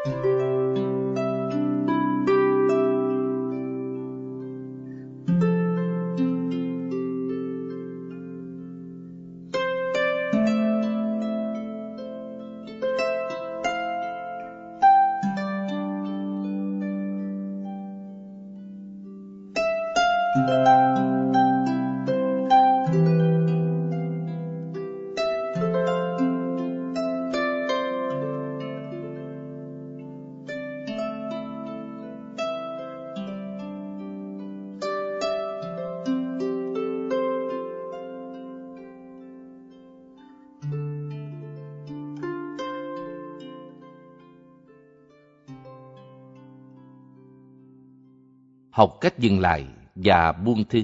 Học cách dừng lại và buông thư.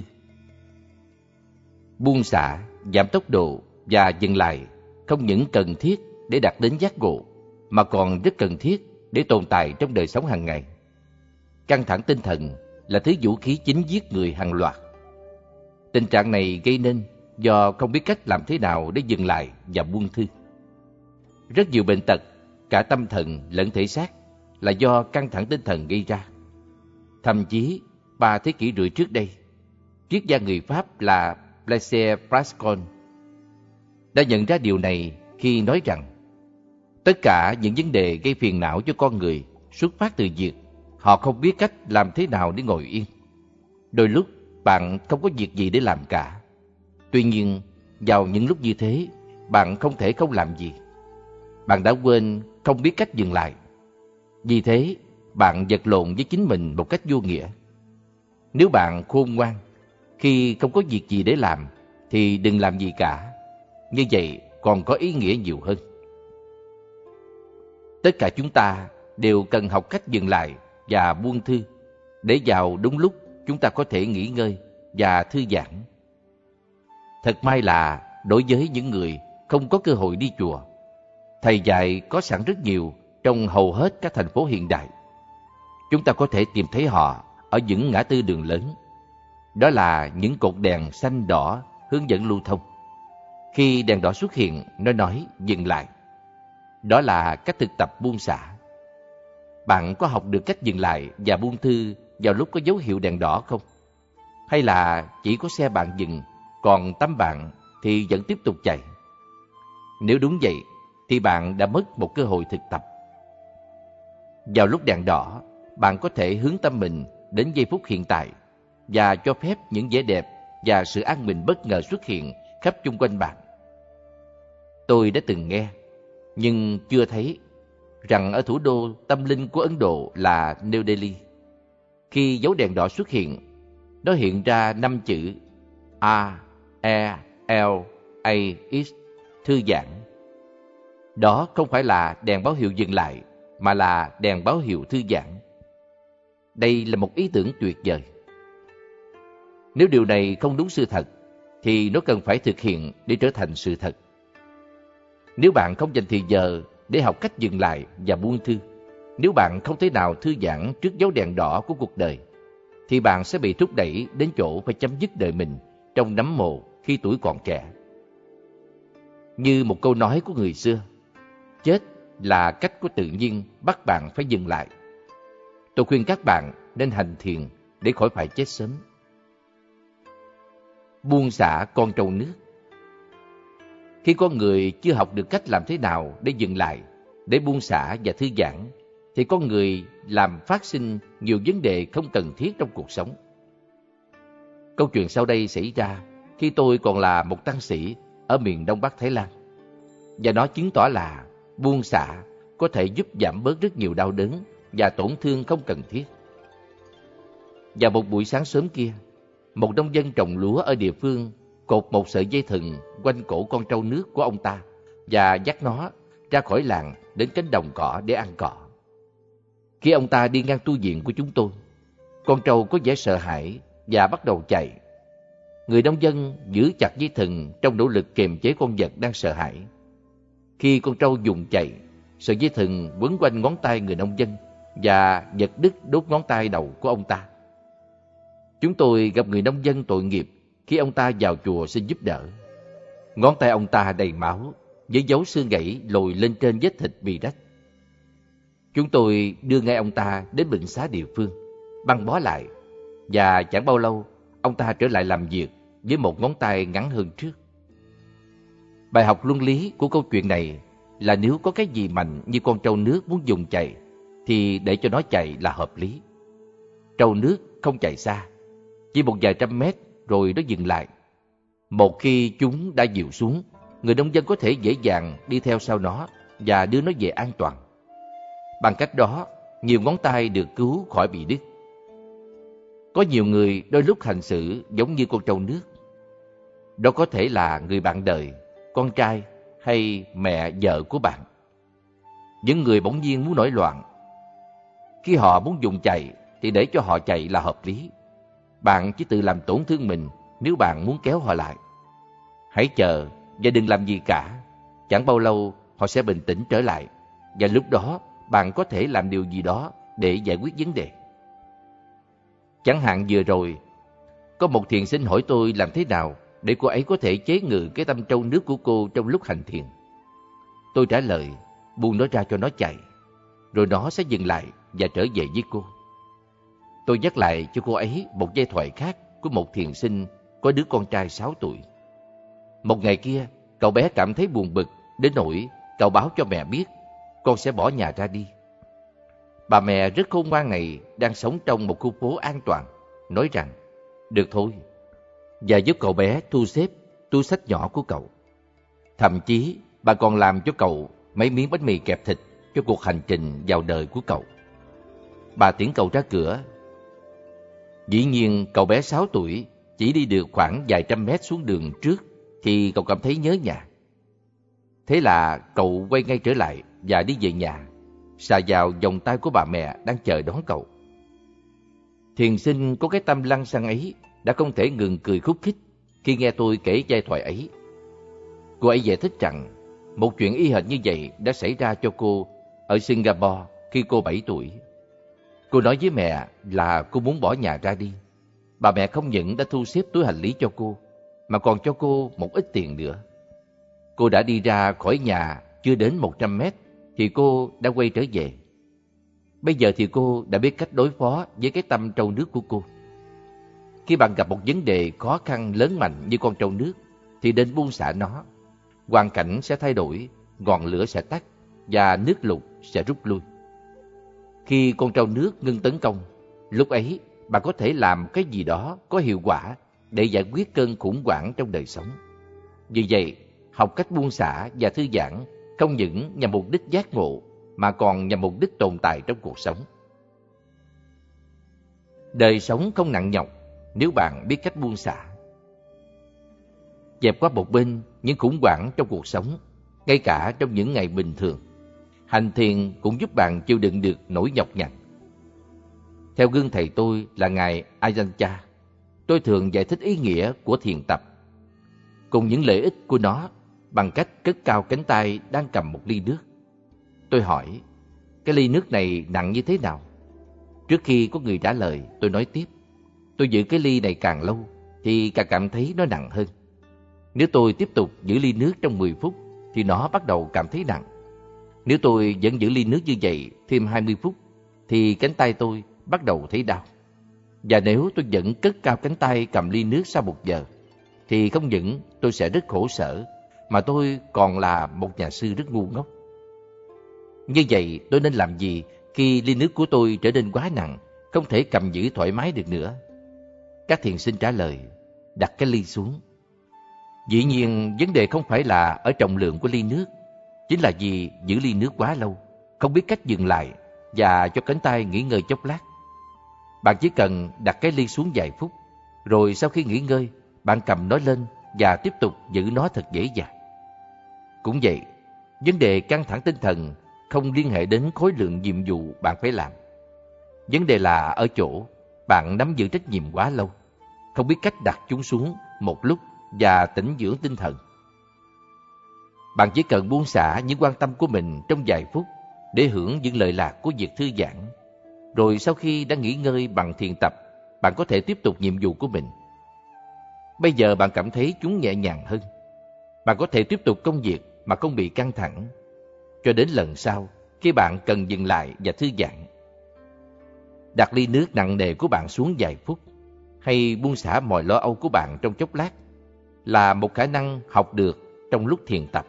Buông xả, giảm tốc độ và dừng lại không những cần thiết để đạt đến giác ngộ, mà còn rất cần thiết để tồn tại trong đời sống hàng ngày. Căng thẳng tinh thần là thứ vũ khí chính giết người hàng loạt. Tình trạng này gây nên do không biết cách làm thế nào để dừng lại và buông thư. Rất nhiều bệnh tật, cả tâm thần lẫn thể xác, là do căng thẳng tinh thần gây ra. Thậm chí, 3 thế kỷ rưỡi trước đây, triết gia người Pháp là Blaise Pascal đã nhận ra điều này khi nói rằng tất cả những vấn đề gây phiền não cho con người xuất phát từ việc họ không biết cách làm thế nào để ngồi yên. Đôi lúc bạn không có việc gì để làm cả. Tuy nhiên, vào những lúc như thế, bạn không thể không làm gì. Bạn đã quên không biết cách dừng lại. Vì thế, bạn vật lộn với chính mình một cách vô nghĩa. Nếu bạn khôn ngoan, khi không có việc gì để làm, thì đừng làm gì cả. Như vậy còn có ý nghĩa nhiều hơn. Tất cả chúng ta đều cần học cách dừng lại và buông thư, để vào đúng lúc chúng ta có thể nghỉ ngơi và thư giãn. Thật may là đối với những người không có cơ hội đi chùa, thầy dạy có sẵn rất nhiều trong hầu hết các thành phố hiện đại. Chúng ta có thể tìm thấy họ ở những ngã tư đường lớn. Đó là những cột đèn xanh đỏ hướng dẫn lưu thông. Khi đèn đỏ xuất hiện, nó nói dừng lại. Đó là cách thực tập buông xả. Bạn có học được cách dừng lại và buông thư vào lúc có dấu hiệu đèn đỏ không? Hay là chỉ có xe bạn dừng, còn tắm bạn thì vẫn tiếp tục chạy? Nếu đúng vậy, thì bạn đã mất một cơ hội thực tập. Vào lúc đèn đỏ, bạn có thể hướng tâm mình đến giây phút hiện tại và cho phép những vẻ đẹp và sự an bình bất ngờ xuất hiện khắp chung quanh bạn. Tôi đã từng nghe, nhưng chưa thấy, rằng ở thủ đô tâm linh của Ấn Độ là New Delhi, khi dấu đèn đỏ xuất hiện, nó hiện ra 5 chữ A, E, L, A, X, thư giãn. Đó không phải là đèn báo hiệu dừng lại, mà là đèn báo hiệu thư giãn. Đây là một ý tưởng tuyệt vời. Nếu điều này không đúng sự thật, thì nó cần phải thực hiện để trở thành sự thật. Nếu bạn không dành thời giờ để học cách dừng lại và buông thư, nếu bạn không thể nào thư giãn trước dấu đèn đỏ của cuộc đời, thì bạn sẽ bị thúc đẩy đến chỗ phải chấm dứt đời mình trong nấm mồ khi tuổi còn trẻ. Như một câu nói của người xưa, chết là cách của tự nhiên bắt bạn phải dừng lại. Tôi khuyên các bạn nên hành thiền để khỏi phải chết sớm. Buông xả con trâu nước. Khi con người chưa học được cách làm thế nào để dừng lại, để buông xả và thư giãn, thì con người làm phát sinh nhiều vấn đề không cần thiết trong cuộc sống. Câu chuyện sau đây xảy ra khi tôi còn là một tăng sĩ ở miền Đông Bắc Thái Lan. Và nó chứng tỏ là buông xả có thể giúp giảm bớt rất nhiều đau đớn và tổn thương không cần thiết. Vào một buổi sáng sớm kia, một nông dân trồng lúa ở địa phương cột một sợi dây thừng quanh cổ con trâu nước của ông ta và dắt nó ra khỏi làng đến cánh đồng cỏ để ăn cỏ. Khi ông ta đi ngang tu viện của chúng tôi, con trâu có vẻ sợ hãi và bắt đầu chạy. Người nông dân giữ chặt dây thừng trong nỗ lực kiềm chế con vật đang sợ hãi. Khi con trâu dùng chạy, sợi dây thừng quấn quanh ngón tay người nông dân và giật đứt đốt ngón tay đầu của ông ta. Chúng tôi gặp người nông dân tội nghiệp khi ông ta vào chùa xin giúp đỡ. Ngón tay ông ta đầy máu, với dấu xương gãy lồi lên trên vết thịt bị rách. Chúng tôi đưa ngay ông ta đến bệnh xá địa phương, băng bó lại, và chẳng bao lâu ông ta trở lại làm việc với một ngón tay ngắn hơn trước. Bài học luân lý của câu chuyện này là nếu có cái gì mạnh như con trâu nước muốn dùng chạy, thì để cho nó chạy là hợp lý. Trâu nước không chạy xa, chỉ một vài trăm mét rồi nó dừng lại. Một khi chúng đã dịu xuống, người nông dân có thể dễ dàng đi theo sau nó và đưa nó về an toàn. Bằng cách đó, nhiều ngón tay được cứu khỏi bị đứt. Có nhiều người đôi lúc hành xử giống như con trâu nước. Đó có thể là người bạn đời, con trai hay mẹ vợ của bạn. Những người bỗng nhiên muốn nổi loạn. Khi họ muốn dùng chạy thì để cho họ chạy là hợp lý. Bạn chỉ tự làm tổn thương mình nếu bạn muốn kéo họ lại. Hãy chờ và đừng làm gì cả. Chẳng bao lâu họ sẽ bình tĩnh trở lại, và lúc đó bạn có thể làm điều gì đó để giải quyết vấn đề. Chẳng hạn vừa rồi, có một thiền sinh hỏi tôi làm thế nào để cô ấy có thể chế ngự cái tâm trâu nước của cô trong lúc hành thiền. Tôi trả lời, buông nó ra cho nó chạy, rồi nó sẽ dừng lại và trở về với cô. Tôi nhắc lại cho cô ấy một giai thoại khác của một thiền sinh có đứa con trai 6 tuổi. Một ngày kia, cậu bé cảm thấy buồn bực đến nỗi cậu báo cho mẹ biết con sẽ bỏ nhà ra đi. Bà mẹ rất khôn ngoan này đang sống trong một khu phố an toàn, nói rằng được thôi, và giúp cậu bé thu xếp túi xách nhỏ của cậu. Thậm chí bà còn làm cho cậu mấy miếng bánh mì kẹp thịt cho cuộc hành trình vào đời của cậu. Bà tiễn cậu ra cửa. Dĩ nhiên cậu bé 6 tuổi chỉ đi được khoảng vài trăm mét xuống đường trước thì cậu cảm thấy nhớ nhà. Thế là cậu quay ngay trở lại và đi về nhà, xà vào vòng tay của bà mẹ đang chờ đón cậu. Thiền sinh có cái tâm lăng xăng ấy đã không thể ngừng cười khúc khích khi nghe tôi kể giai thoại ấy. Cô ấy giải thích rằng một chuyện y hệt như vậy đã xảy ra cho cô ở Singapore khi cô 7 tuổi. Cô nói với mẹ là cô muốn bỏ nhà ra đi. Bà mẹ không những đã thu xếp túi hành lý cho cô, mà còn cho cô một ít tiền nữa. Cô đã đi ra khỏi nhà chưa đến 100 mét thì cô đã quay trở về. Bây giờ thì cô đã biết cách đối phó với cái tâm trâu nước của cô. Khi bạn gặp một vấn đề khó khăn lớn mạnh như con trâu nước thì nên buông xả nó. Hoàn cảnh sẽ thay đổi, ngọn lửa sẽ tắt và nước lụt sẽ rút lui. Khi con trâu nước ngưng tấn công, lúc ấy bạn có thể làm cái gì đó có hiệu quả để giải quyết cơn khủng hoảng trong đời sống. Vì vậy, học cách buông xả và thư giãn không những nhằm mục đích giác ngộ mà còn nhằm mục đích tồn tại trong cuộc sống. Đời sống không nặng nhọc nếu bạn biết cách buông xả. Dẹp qua một bên những khủng hoảng trong cuộc sống, ngay cả trong những ngày bình thường. Hành thiền cũng giúp bạn chịu đựng được nỗi nhọc nhằn. Theo gương thầy tôi là Ngài Ajahn Chah, tôi thường giải thích ý nghĩa của thiền tập cùng những lợi ích của nó bằng cách cất cao cánh tay đang cầm một ly nước. Tôi hỏi, cái ly nước này nặng như thế nào? Trước khi có người trả lời, tôi nói tiếp, tôi giữ cái ly này càng lâu thì càng cảm thấy nó nặng hơn. Nếu tôi tiếp tục giữ ly nước trong 10 phút thì nó bắt đầu cảm thấy nặng. Nếu tôi vẫn giữ ly nước như vậy thêm 20 phút thì cánh tay tôi bắt đầu thấy đau. Và nếu tôi vẫn cất cao cánh tay cầm ly nước sau 1 giờ thì không những tôi sẽ rất khổ sở mà tôi còn là một nhà sư rất ngu ngốc. Như vậy tôi nên làm gì khi ly nước của tôi trở nên quá nặng, không thể cầm giữ thoải mái được nữa? Các thiền sinh trả lời, đặt cái ly xuống. Dĩ nhiên vấn đề không phải là ở trọng lượng của ly nước, chính là vì giữ ly nước quá lâu, không biết cách dừng lại và cho cánh tay nghỉ ngơi chốc lát. Bạn chỉ cần đặt cái ly xuống vài phút, rồi sau khi nghỉ ngơi, bạn cầm nó lên và tiếp tục giữ nó thật dễ dàng. Cũng vậy, vấn đề căng thẳng tinh thần không liên hệ đến khối lượng nhiệm vụ bạn phải làm. Vấn đề là ở chỗ bạn nắm giữ trách nhiệm quá lâu, không biết cách đặt chúng xuống một lúc và tĩnh dưỡng tinh thần. Bạn chỉ cần buông xả những quan tâm của mình trong vài phút để hưởng những lợi lạc của việc thư giãn. Rồi sau khi đã nghỉ ngơi bằng thiền tập, bạn có thể tiếp tục nhiệm vụ của mình. Bây giờ bạn cảm thấy chúng nhẹ nhàng hơn. Bạn có thể tiếp tục công việc mà không bị căng thẳng. Cho đến lần sau, khi bạn cần dừng lại và thư giãn. Đặt ly nước nặng nề của bạn xuống vài phút, hay buông xả mọi lo âu của bạn trong chốc lát là một khả năng học được trong lúc thiền tập.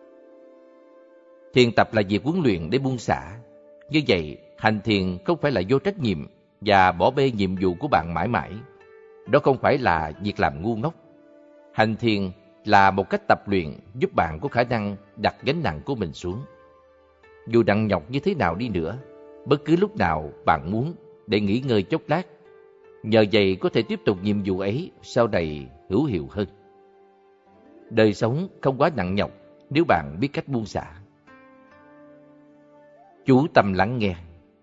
Thiền tập là việc huấn luyện để buông xả. Như vậy, hành thiền không phải là vô trách nhiệm và bỏ bê nhiệm vụ của bạn mãi mãi. Đó không phải là việc làm ngu ngốc. Hành thiền là một cách tập luyện giúp bạn có khả năng đặt gánh nặng của mình xuống. Dù nặng nhọc như thế nào đi nữa, bất cứ lúc nào bạn muốn để nghỉ ngơi chốc lát, nhờ vậy có thể tiếp tục nhiệm vụ ấy sau này hữu hiệu hơn. Đời sống không quá nặng nhọc nếu bạn biết cách buông xả. Chú tâm lắng nghe.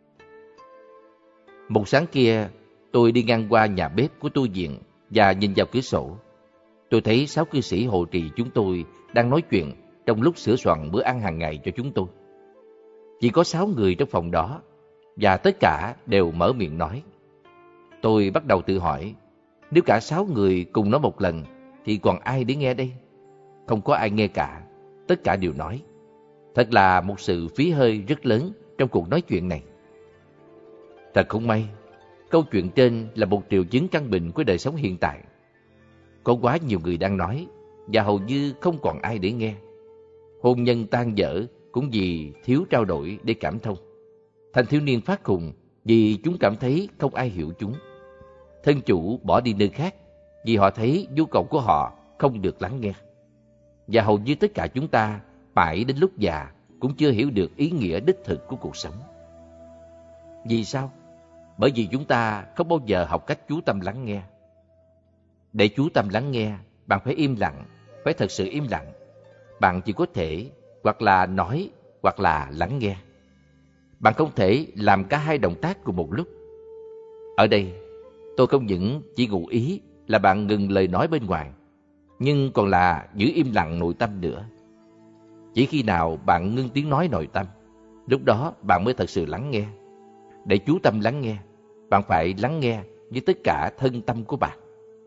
Một sáng kia, tôi đi ngang qua nhà bếp của tu viện và nhìn vào cửa sổ. Tôi thấy 6 cư sĩ hộ trì chúng tôi đang nói chuyện trong lúc sửa soạn bữa ăn hàng ngày cho chúng tôi. Chỉ có 6 người trong phòng đó, và tất cả đều mở miệng nói. Tôi bắt đầu tự hỏi, nếu cả 6 người cùng nói một lần, thì còn ai để nghe đây? Không có ai nghe cả, tất cả đều nói. Thật là một sự phí hơi rất lớn trong cuộc nói chuyện này. Thật không may, câu chuyện trên là một triệu chứng căn bệnh của đời sống hiện tại. Có quá nhiều người đang nói, và hầu như không còn ai để nghe. Hôn nhân tan vỡ cũng vì thiếu trao đổi để cảm thông. Thanh thiếu niên phát khùng vì chúng cảm thấy không ai hiểu chúng. Thân chủ bỏ đi nơi khác vì họ thấy nhu cầu của họ không được lắng nghe. Và hầu như tất cả chúng ta mãi đến lúc già cũng chưa hiểu được ý nghĩa đích thực của cuộc sống. Vì sao? Bởi vì chúng ta không bao giờ học cách chú tâm lắng nghe. Để chú tâm lắng nghe, bạn phải im lặng, phải thật sự im lặng. Bạn chỉ có thể hoặc là nói hoặc là lắng nghe. Bạn không thể làm cả hai động tác cùng một lúc. Ở đây, tôi không những chỉ ngụ ý là bạn ngừng lời nói bên ngoài, nhưng còn là giữ im lặng nội tâm nữa. Chỉ khi nào bạn ngưng tiếng nói nội tâm, lúc đó bạn mới thật sự lắng nghe. Để chú tâm lắng nghe, bạn phải lắng nghe với tất cả thân tâm của bạn.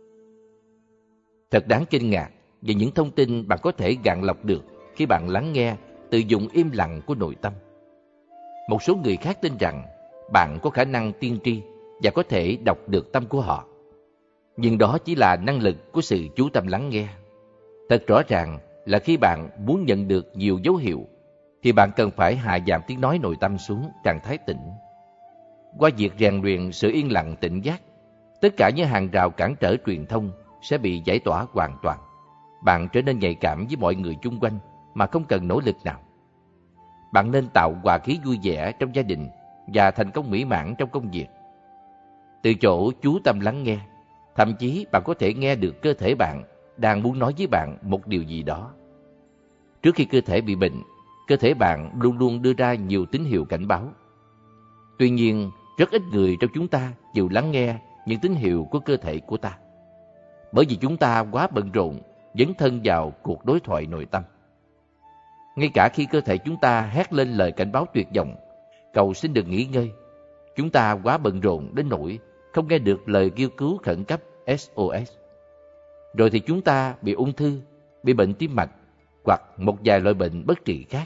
Thật đáng kinh ngạc về những thông tin bạn có thể gạn lọc được khi bạn lắng nghe từ dùng im lặng của nội tâm. Một số người khác tin rằng bạn có khả năng tiên tri và có thể đọc được tâm của họ. Nhưng đó chỉ là năng lực của sự chú tâm lắng nghe. Thật rõ ràng là khi bạn muốn nhận được nhiều dấu hiệu, thì bạn cần phải hạ giảm tiếng nói nội tâm xuống trạng thái tĩnh. Qua việc rèn luyện sự yên lặng tỉnh giác, tất cả những hàng rào cản trở truyền thông sẽ bị giải tỏa hoàn toàn. Bạn trở nên nhạy cảm với mọi người chung quanh mà không cần nỗ lực nào. Bạn nên tạo hòa khí vui vẻ trong gia đình và thành công mỹ mãn trong công việc. Từ chỗ chú tâm lắng nghe, thậm chí bạn có thể nghe được cơ thể bạn đang muốn nói với bạn một điều gì đó. Trước khi cơ thể bị bệnh, cơ thể bạn luôn luôn đưa ra nhiều tín hiệu cảnh báo. Tuy nhiên, rất ít người trong chúng ta chịu lắng nghe những tín hiệu của cơ thể của ta. Bởi vì chúng ta quá bận rộn dấn thân vào cuộc đối thoại nội tâm. Ngay cả khi cơ thể chúng ta hét lên lời cảnh báo tuyệt vọng, cầu xin được nghỉ ngơi, chúng ta quá bận rộn đến nỗi không nghe được lời kêu cứu khẩn cấp SOS. Rồi thì chúng ta bị ung thư, bị bệnh tim mạch hoặc một vài loại bệnh bất trị khác.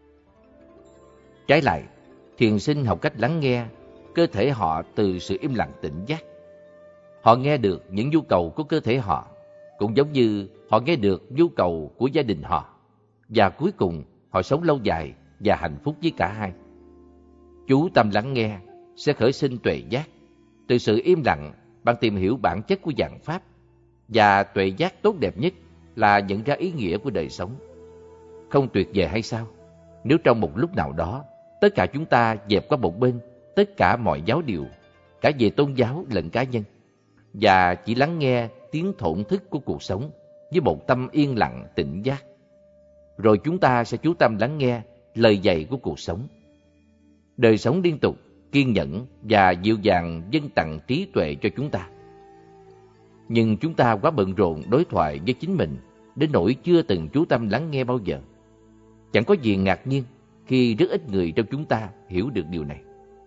Trái lại, thiền sinh học cách lắng nghe cơ thể họ từ sự im lặng tỉnh giác. Họ nghe được những nhu cầu của cơ thể họ, cũng giống như họ nghe được nhu cầu của gia đình họ. Và cuối cùng, họ sống lâu dài và hạnh phúc với cả hai. Chú tâm lắng nghe sẽ khởi sinh tuệ giác. Từ sự im lặng, bạn tìm hiểu bản chất của vạn pháp. Và tuệ giác tốt đẹp nhất là nhận ra ý nghĩa của đời sống. Không tuyệt vời hay sao? Nếu trong một lúc nào đó, tất cả chúng ta dẹp qua một bên tất cả mọi giáo điều, cả về tôn giáo lẫn cá nhân, và chỉ lắng nghe tiếng thổn thức của cuộc sống với một tâm yên lặng tỉnh giác. Rồi chúng ta sẽ chú tâm lắng nghe lời dạy của cuộc sống. Đời sống liên tục, kiên nhẫn và dịu dàng dâng tặng trí tuệ cho chúng ta. Nhưng chúng ta quá bận rộn đối thoại với chính mình đến nỗi chưa từng chú tâm lắng nghe bao giờ. Chẳng có gì ngạc nhiên khi rất ít người trong chúng ta hiểu được điều này.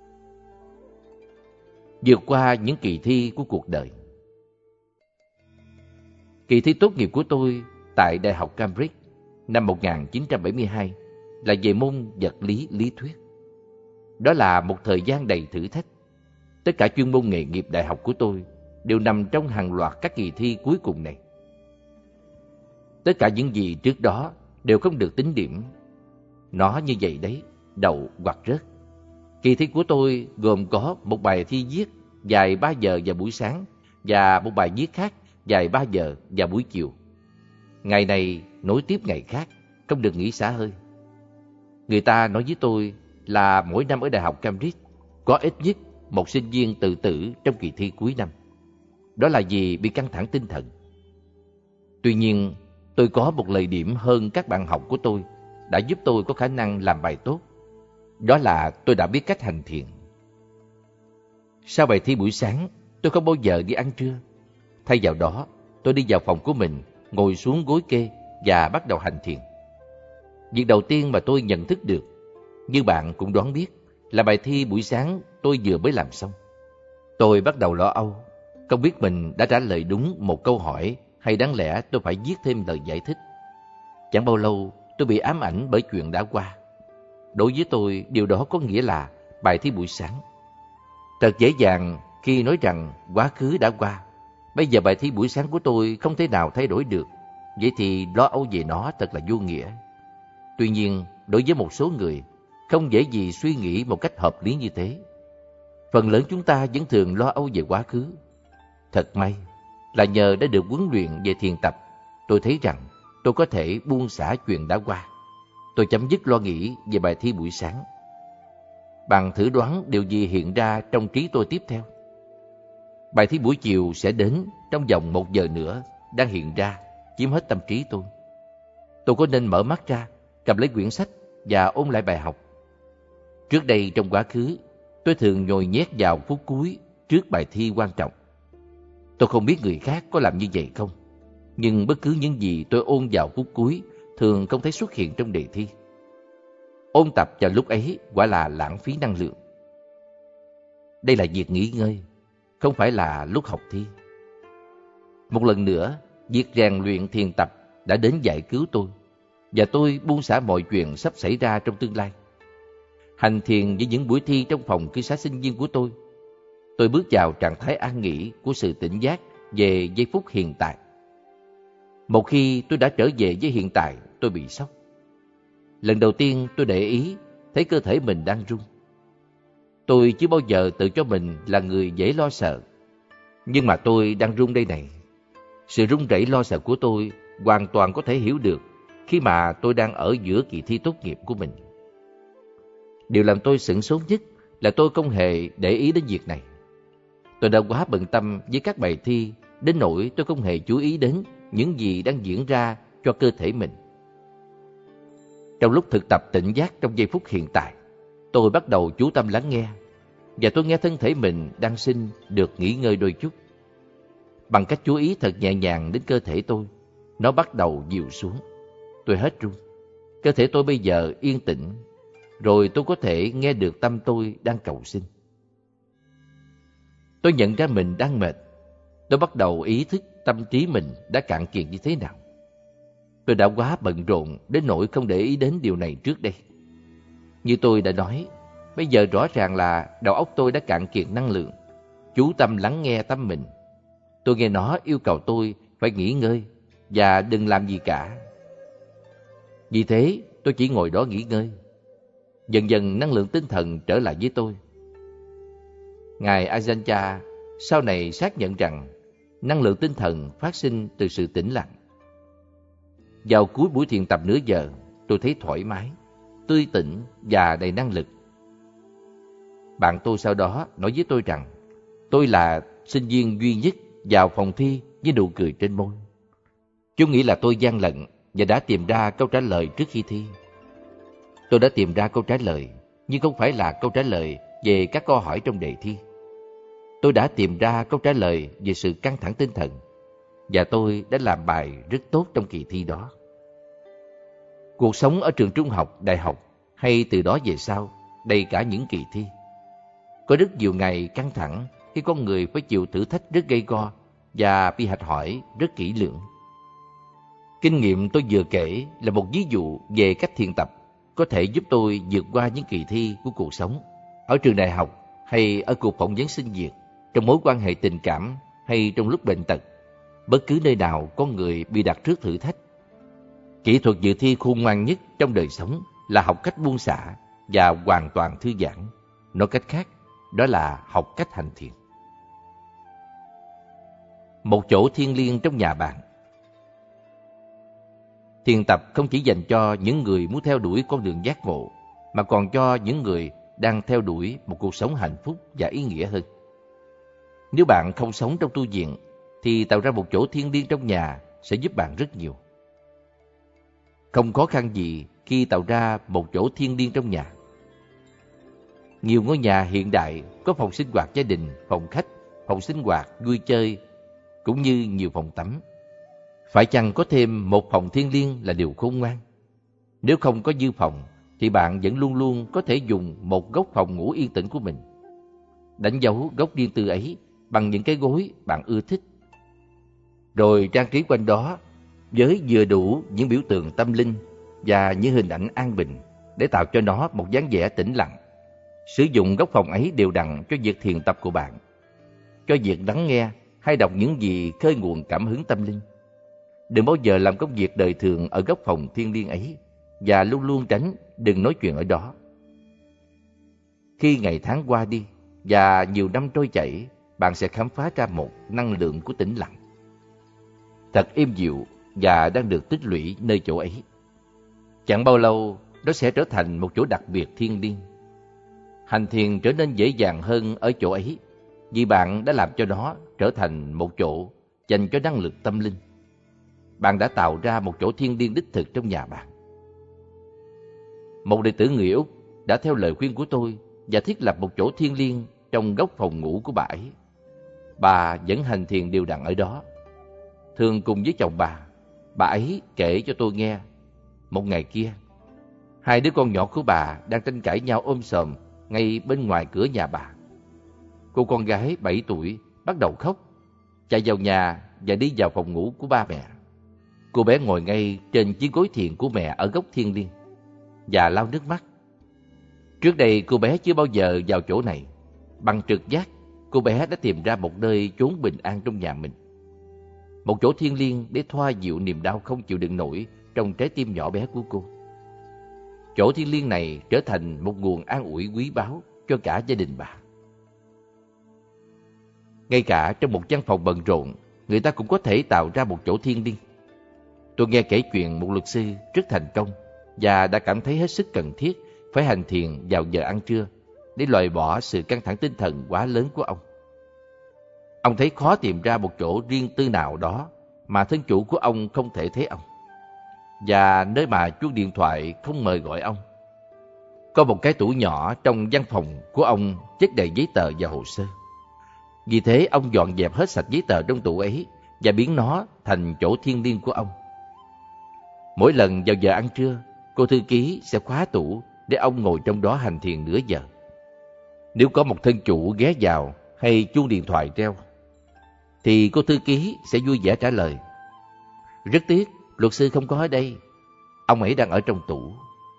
Vượt qua những kỳ thi của cuộc đời. Kỳ thi tốt nghiệp của tôi tại Đại học Cambridge năm 1972 là về môn vật lý lý thuyết. Đó là một thời gian đầy thử thách. Tất cả chuyên môn nghề nghiệp đại học của tôi đều nằm trong hàng loạt các kỳ thi cuối cùng này. Tất cả những gì trước đó đều không được tính điểm. Nó như vậy đấy, đậu hoặc rớt. Kỳ thi của tôi gồm có một bài thi viết dài 3 giờ vào buổi sáng và một bài viết khác dài 3 giờ vào buổi chiều. Ngày này nối tiếp ngày khác, không được nghỉ xả hơi. Người ta nói với tôi là mỗi năm ở Đại học Cambridge có ít nhất một sinh viên tự tử trong kỳ thi cuối năm. Đó là vì bị căng thẳng tinh thần. Tuy nhiên, tôi có một lợi điểm hơn các bạn học của tôi đã giúp tôi có khả năng làm bài tốt. Đó là tôi đã biết cách hành thiền. Sau bài thi buổi sáng, tôi không bao giờ đi ăn trưa. Thay vào đó, tôi đi vào phòng của mình, ngồi xuống gối kê và bắt đầu hành thiền. Việc đầu tiên mà tôi nhận thức được, như bạn cũng đoán biết, là bài thi buổi sáng tôi vừa mới làm xong. Tôi bắt đầu lo âu, không biết mình đã trả lời đúng một câu hỏi hay đáng lẽ tôi phải viết thêm lời giải thích. Chẳng bao lâu, tôi bị ám ảnh bởi chuyện đã qua. Đối với tôi, điều đó có nghĩa là bài thi buổi sáng. Thật dễ dàng khi nói rằng quá khứ đã qua. Bây giờ bài thi buổi sáng của tôi không thể nào thay đổi được. Vậy thì lo âu về nó thật là vô nghĩa. Tuy nhiên, đối với một số người, không dễ gì suy nghĩ một cách hợp lý như thế. Phần lớn chúng ta vẫn thường lo âu về quá khứ. Thật may là nhờ đã được huấn luyện về thiền tập, tôi thấy rằng tôi có thể buông xả chuyện đã qua. Tôi chấm dứt lo nghĩ về bài thi buổi sáng. Bạn thử đoán điều gì hiện ra trong trí tôi tiếp theo? Bài thi buổi chiều sẽ đến trong vòng 1 giờ nữa, đang hiện ra, chiếm hết tâm trí tôi. Tôi có nên mở mắt ra, cầm lấy quyển sách và ôn lại bài học? Trước đây trong quá khứ, tôi thường nhồi nhét vào phút cuối trước bài thi quan trọng. Tôi không biết người khác có làm như vậy không, nhưng bất cứ những gì tôi ôn vào phút cuối thường không thấy xuất hiện trong đề thi. Ôn tập vào lúc ấy quả là lãng phí năng lượng. Đây là việc nghỉ ngơi, không phải là lúc học thi. Một lần nữa, việc rèn luyện thiền tập đã đến giải cứu tôi, và tôi buông xả mọi chuyện sắp xảy ra trong tương lai. Hành thiền với những buổi thi trong phòng cư xá sinh viên của tôi bước vào trạng thái an nghỉ của sự tỉnh giác về giây phút hiện tại. Một khi tôi đã trở về với hiện tại, tôi bị sốc. Lần đầu tiên tôi để ý thấy cơ thể mình đang run. Tôi chưa bao giờ tự cho mình là người dễ lo sợ. Nhưng mà tôi đang run đây này. Sự run rẩy lo sợ của tôi hoàn toàn có thể hiểu được khi mà tôi đang ở giữa kỳ thi tốt nghiệp của mình. Điều làm tôi sửng sốt nhất là tôi không hề để ý đến việc này. Tôi đã quá bận tâm với các bài thi đến nỗi tôi không hề chú ý đến những gì đang diễn ra cho cơ thể mình. Trong lúc thực tập tỉnh giác trong giây phút hiện tại, tôi bắt đầu chú tâm lắng nghe, và tôi nghe thân thể mình đang xin được nghỉ ngơi đôi chút. Bằng cách chú ý thật nhẹ nhàng đến cơ thể tôi, nó bắt đầu dịu xuống. Tôi hết run. Cơ thể tôi bây giờ yên tĩnh, rồi tôi có thể nghe được tâm tôi đang cầu xin. Tôi nhận ra mình đang mệt. Tôi bắt đầu ý thức tâm trí mình đã cạn kiệt như thế nào. Tôi đã quá bận rộn đến nỗi không để ý đến điều này trước đây. Như tôi đã nói, bây giờ rõ ràng là đầu óc tôi đã cạn kiệt năng lượng. Chú tâm lắng nghe tâm mình. Tôi nghe nó yêu cầu tôi phải nghỉ ngơi và đừng làm gì cả. Vì thế, tôi chỉ ngồi đó nghỉ ngơi. Dần dần năng lượng tinh thần trở lại với tôi. Ngài Ajahn Chah sau này xác nhận rằng năng lượng tinh thần phát sinh từ sự tĩnh lặng. Vào cuối buổi thiền tập nửa giờ, tôi thấy thoải mái, tươi tỉnh và đầy năng lực. Bạn tôi sau đó nói với tôi rằng tôi là sinh viên duy nhất vào phòng thi với nụ cười trên môi. Chúng nghĩ là tôi gian lận và đã tìm ra câu trả lời trước khi thi. Tôi đã tìm ra câu trả lời, nhưng không phải là câu trả lời về các câu hỏi trong đề thi. Tôi đã tìm ra câu trả lời về sự căng thẳng tinh thần, và tôi đã làm bài rất tốt trong kỳ thi đó. Cuộc sống ở trường trung học, đại học hay từ đó về sau, đầy cả những kỳ thi. Có rất nhiều ngày căng thẳng khi con người phải chịu thử thách rất gay go và bị hạch hỏi rất kỹ lưỡng. Kinh nghiệm tôi vừa kể là một ví dụ về cách thiền tập có thể giúp tôi vượt qua những kỳ thi của cuộc sống ở trường đại học hay ở cuộc phỏng vấn xin việc, trong mối quan hệ tình cảm hay trong lúc bệnh tật, bất cứ nơi nào có người bị đặt trước thử thách. Kỹ thuật dự thi khôn ngoan nhất trong đời sống là học cách buông xả và hoàn toàn thư giãn. Nói cách khác, đó là học cách hành thiền. Một chỗ thiêng liêng trong nhà bạn. Thiền tập không chỉ dành cho những người muốn theo đuổi con đường giác ngộ, mà còn cho những người đang theo đuổi một cuộc sống hạnh phúc và ý nghĩa hơn. Nếu bạn không sống trong tu viện, thì tạo ra một chỗ thiêng liêng trong nhà sẽ giúp bạn rất nhiều. Không khó khăn gì khi tạo ra một chỗ thiêng liêng trong nhà. Nhiều ngôi nhà hiện đại có phòng sinh hoạt gia đình, phòng khách, phòng sinh hoạt, vui chơi, cũng như nhiều phòng tắm. Phải chăng có thêm một phòng thiêng liêng là điều khôn ngoan? Nếu không có dư phòng, thì bạn vẫn luôn luôn có thể dùng một góc phòng ngủ yên tĩnh của mình. Đánh dấu góc riêng tư ấy bằng những cái gối bạn ưa thích. Rồi trang trí quanh đó với vừa đủ những biểu tượng tâm linh và những hình ảnh an bình để tạo cho nó một dáng vẻ tĩnh lặng. Sử dụng góc phòng ấy đều đặn cho việc thiền tập của bạn, cho việc lắng nghe hay đọc những gì khơi nguồn cảm hứng tâm linh. Đừng bao giờ làm công việc đời thường ở góc phòng thiêng liêng ấy, và luôn luôn tránh đừng nói chuyện ở đó. Khi ngày tháng qua đi và nhiều năm trôi chảy, bạn sẽ khám phá ra một năng lượng của tĩnh lặng thật êm dịu và đang được tích lũy nơi chỗ ấy. Chẳng bao lâu, nó sẽ trở thành một chỗ đặc biệt thiêng liêng. Hành thiền trở nên dễ dàng hơn ở chỗ ấy, vì bạn đã làm cho nó trở thành một chỗ dành cho năng lực tâm linh. Bạn đã tạo ra một chỗ thiêng liêng đích thực trong nhà bạn. Một đệ tử người Úc đã theo lời khuyên của tôi và thiết lập một chỗ thiêng liêng trong góc phòng ngủ của bà ấy. Bà vẫn hành thiền đều đặn ở đó. Thường cùng với chồng bà ấy kể cho tôi nghe. Một ngày kia, hai đứa con nhỏ của bà đang tranh cãi nhau ôm sòm ngay bên ngoài cửa nhà bà. Cô con gái 7 tuổi bắt đầu khóc, chạy vào nhà và đi vào phòng ngủ của ba mẹ. Cô bé ngồi ngay trên chiếc gối thiền của mẹ ở góc thiêng liêng và lau nước mắt. Trước đây cô bé chưa bao giờ vào chỗ này. Bằng trực giác, cô bé đã tìm ra một nơi chốn bình an trong nhà mình. Một chỗ thiêng liêng để thoa dịu niềm đau không chịu đựng nổi trong trái tim nhỏ bé của cô. Chỗ thiêng liêng này trở thành một nguồn an ủi quý báu cho cả gia đình bà. Ngay cả trong một văn phòng bận rộn, người ta cũng có thể tạo ra một chỗ thiêng liêng. Tôi nghe kể chuyện một luật sư rất thành công và đã cảm thấy hết sức cần thiết phải hành thiền vào giờ ăn trưa để loại bỏ sự căng thẳng tinh thần quá lớn của ông. Ông thấy khó tìm ra một chỗ riêng tư nào đó mà thân chủ của ông không thể thấy ông, và nơi mà chuông điện thoại không mời gọi ông. Có một cái tủ nhỏ trong văn phòng của ông chất đầy giấy tờ và hồ sơ. Vì thế ông dọn dẹp hết sạch giấy tờ trong tủ ấy và biến nó thành chỗ thiêng liêng của ông. Mỗi lần vào giờ ăn trưa, cô thư ký sẽ khóa tủ để ông ngồi trong đó hành thiền nửa giờ. Nếu có một thân chủ ghé vào hay chuông điện thoại reo, thì cô thư ký sẽ vui vẻ trả lời: "Rất tiếc, luật sư không có ở đây. Ông ấy đang ở trong tủ."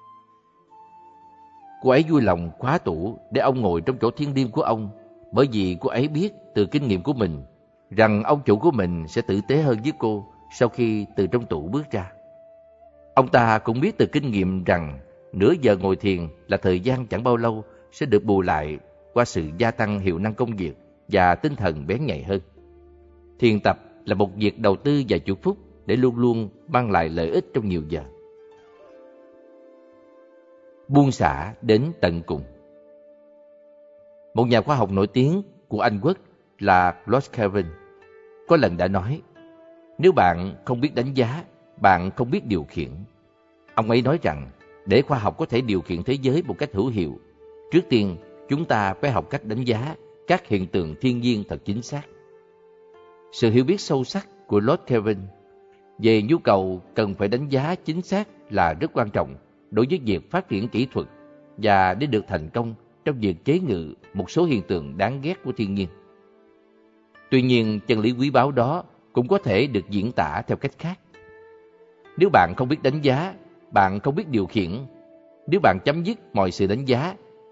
Cô ấy vui lòng khóa tủ để ông ngồi trong chỗ thiêng liêng của ông, bởi vì cô ấy biết từ kinh nghiệm của mình rằng ông chủ của mình sẽ tử tế hơn với cô sau khi từ trong tủ bước ra. Ông ta cũng biết từ kinh nghiệm rằng nửa giờ ngồi thiền là thời gian chẳng bao lâu sẽ được bù lại qua sự gia tăng hiệu năng công việc và tinh thần bén nhạy hơn. Thiền tập là một việc đầu tư và chúc phúc để luôn luôn mang lại lợi ích trong nhiều giờ. Buông xả đến tận cùng. Một nhà khoa học nổi tiếng của Anh Quốc là Lord Kelvin có lần đã nói: nếu bạn không biết đánh giá, bạn không biết điều khiển. Ông ấy nói rằng để khoa học có thể điều khiển thế giới một cách hữu hiệu, trước tiên chúng ta phải học cách đánh giá các hiện tượng thiên nhiên thật chính xác. Sự hiểu biết sâu sắc của Lord Kelvin về nhu cầu cần phải đánh giá chính xác là rất quan trọng đối với việc phát triển kỹ thuật và để được thành công trong việc chế ngự một số hiện tượng đáng ghét của thiên nhiên. Tuy nhiên, chân lý quý báu đó cũng có thể được diễn tả theo cách khác. Nếu bạn không biết đánh giá, bạn không biết điều khiển. Nếu bạn chấm dứt mọi sự đánh giá,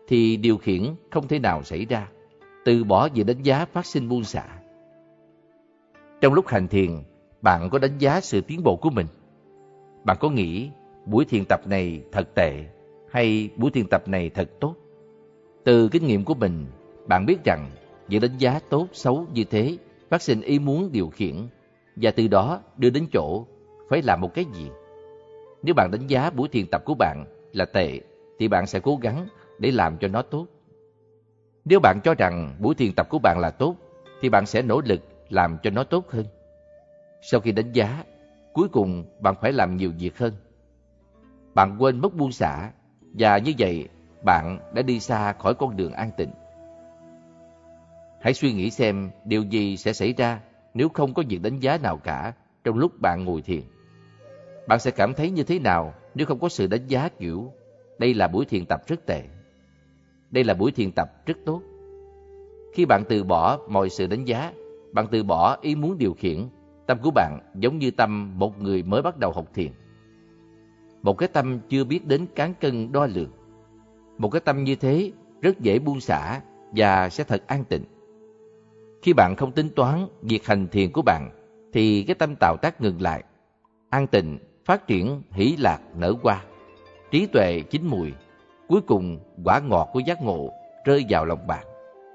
thì điều khiển không thể nào xảy ra. Từ bỏ việc đánh giá phát sinh buông xả. Trong lúc hành thiền, bạn có đánh giá sự tiến bộ của mình? Bạn có nghĩ buổi thiền tập này thật tệ hay buổi thiền tập này thật tốt? Từ kinh nghiệm của mình, bạn biết rằng việc đánh giá tốt xấu như thế phát sinh ý muốn điều khiển và từ đó đưa đến chỗ phải làm một cái gì. Nếu bạn đánh giá buổi thiền tập của bạn là tệ thì bạn sẽ cố gắng để làm cho nó tốt. Nếu bạn cho rằng buổi thiền tập của bạn là tốt thì bạn sẽ nỗ lực làm cho nó tốt hơn. Sau khi đánh giá, cuối cùng bạn phải làm nhiều việc hơn. Bạn quên mất buông xả và như vậy bạn đã đi xa khỏi con đường an tịnh. Hãy suy nghĩ xem điều gì sẽ xảy ra nếu không có việc đánh giá nào cả trong lúc bạn ngồi thiền. Bạn sẽ cảm thấy như thế nào nếu không có sự đánh giá kiểu đây là buổi thiền tập rất tệ, đây là buổi thiền tập rất tốt? Khi bạn từ bỏ mọi sự đánh giá, bạn từ bỏ ý muốn điều khiển, tâm của bạn giống như tâm một người mới bắt đầu học thiền. Một cái tâm chưa biết đến cán cân đo lường. Một cái tâm như thế rất dễ buông xả và sẽ thật an tịnh. Khi bạn không tính toán việc hành thiền của bạn, thì cái tâm tạo tác ngừng lại. An tịnh, phát triển, hỷ lạc nở hoa. Trí tuệ chín mùi. Cuối cùng, quả ngọt của giác ngộ rơi vào lòng bạn.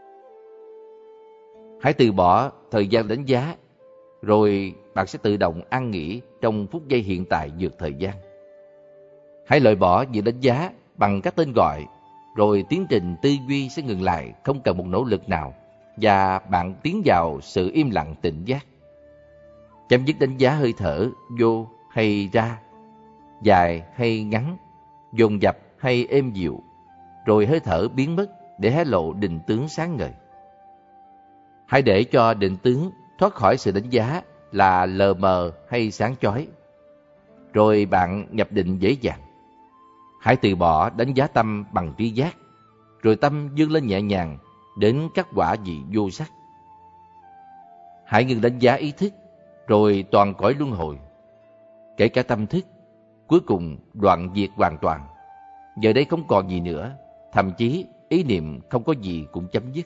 Hãy từ bỏ thời gian đánh giá, rồi bạn sẽ tự động an nghỉ trong phút giây hiện tại vượt thời gian. Hãy loại bỏ việc đánh giá bằng các tên gọi, rồi tiến trình tư duy sẽ ngừng lại không cần một nỗ lực nào, và bạn tiến vào sự im lặng tỉnh giác. Chấm dứt đánh giá hơi thở vô hay ra, dài hay ngắn, dồn dập hay êm dịu, rồi hơi thở biến mất để hé lộ định tướng sáng ngời. Hãy để cho định tướng thoát khỏi sự đánh giá là lờ mờ hay sáng chói, rồi bạn nhập định dễ dàng. Hãy từ bỏ đánh giá tâm bằng tri giác, rồi tâm vươn lên nhẹ nhàng đến các quả vị vô sắc. Hãy ngừng đánh giá ý thức, rồi toàn cõi luân hồi, kể cả tâm thức, cuối cùng đoạn diệt hoàn toàn. Giờ đây không còn gì nữa, thậm chí ý niệm không có gì cũng chấm dứt.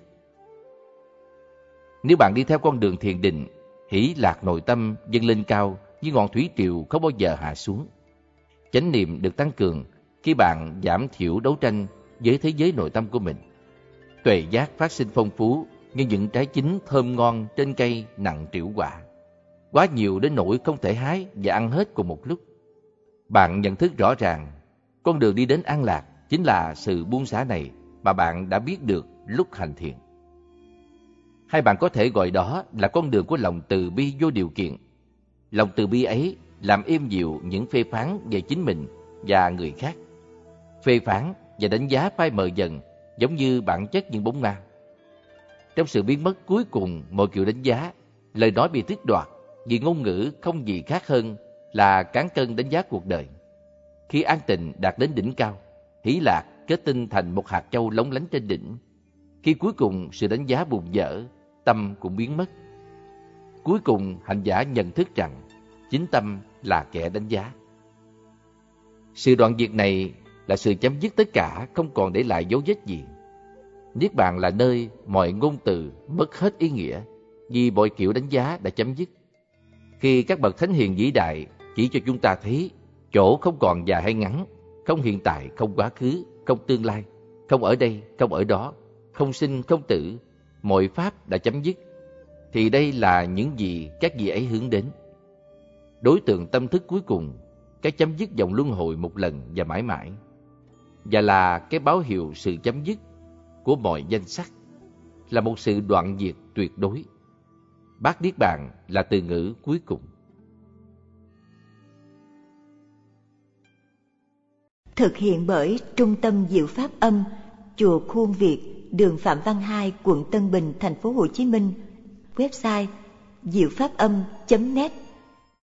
Nếu bạn đi theo con đường thiền định, hỷ lạc nội tâm dâng lên cao như ngọn thủy triều không bao giờ hạ xuống. Chánh niệm được tăng cường khi bạn giảm thiểu đấu tranh với thế giới nội tâm của mình. Tuệ giác phát sinh phong phú như những trái chín thơm ngon trên cây nặng trĩu quả, quá nhiều đến nỗi không thể hái và ăn hết cùng một lúc. Bạn nhận thức rõ ràng, con đường đi đến an lạc chính là sự buông xả này mà bạn đã biết được lúc hành thiền. Hay bạn có thể gọi đó là con đường của lòng từ bi vô điều kiện. Lòng từ bi ấy làm êm dịu những phê phán về chính mình và người khác. Phê phán và đánh giá phai mờ dần, giống như bản chất những bóng ma. Trong sự biến mất cuối cùng mọi kiểu đánh giá, lời nói bị tước đoạt vì ngôn ngữ không gì khác hơn là cán cân đánh giá cuộc đời. Khi an tịnh đạt đến đỉnh cao, hỷ lạc kết tinh thành một hạt châu lóng lánh trên đỉnh. Khi cuối cùng sự đánh giá bùng dở, tâm cũng biến mất. Cuối cùng hành giả nhận thức rằng chính tâm là kẻ đánh giá. Sự đoạn diệt này là sự chấm dứt tất cả, không còn để lại dấu vết gì. Niết bàn là nơi mọi ngôn từ mất hết ý nghĩa, vì mọi kiểu đánh giá đã chấm dứt. Khi các bậc thánh hiền vĩ đại chỉ cho chúng ta thấy chỗ không còn dài hay ngắn, không hiện tại, không quá khứ, không tương lai, không ở đây, không ở đó, không sinh, không tử, mọi pháp đã chấm dứt, thì đây là những gì các vị ấy hướng đến. Đối tượng tâm thức cuối cùng, cái chấm dứt dòng luân hồi một lần và mãi mãi, và là cái báo hiệu sự chấm dứt của mọi danh sắc, là một sự đoạn diệt tuyệt đối. Bát Niết Bàn là từ ngữ cuối cùng. Thực hiện bởi Trung tâm Diệu Pháp Âm, Chùa Khuôn Việt, đường Phạm Văn Hai, quận Tân Bình, thành phố Hồ Chí Minh. Website diệu pháp âm.net